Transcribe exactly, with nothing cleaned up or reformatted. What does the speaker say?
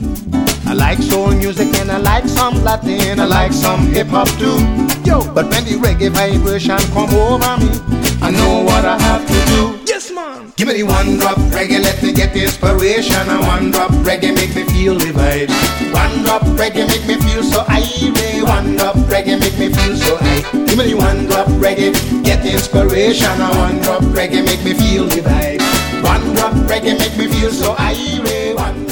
I like soul music and I like some Latin, I like some hip hop too. Yo, but when the reggae vibration come over me, I know what I have to do. Yes, man. Give me the one drop reggae, let me get inspiration. And one drop reggae make me feel the vibe. One drop reggae make me feel so irate. One drop reggae make me feel so high. Give me the one drop reggae, get inspiration. And one drop reggae make me feel the vibe. One drop reggae make me feel so irate. One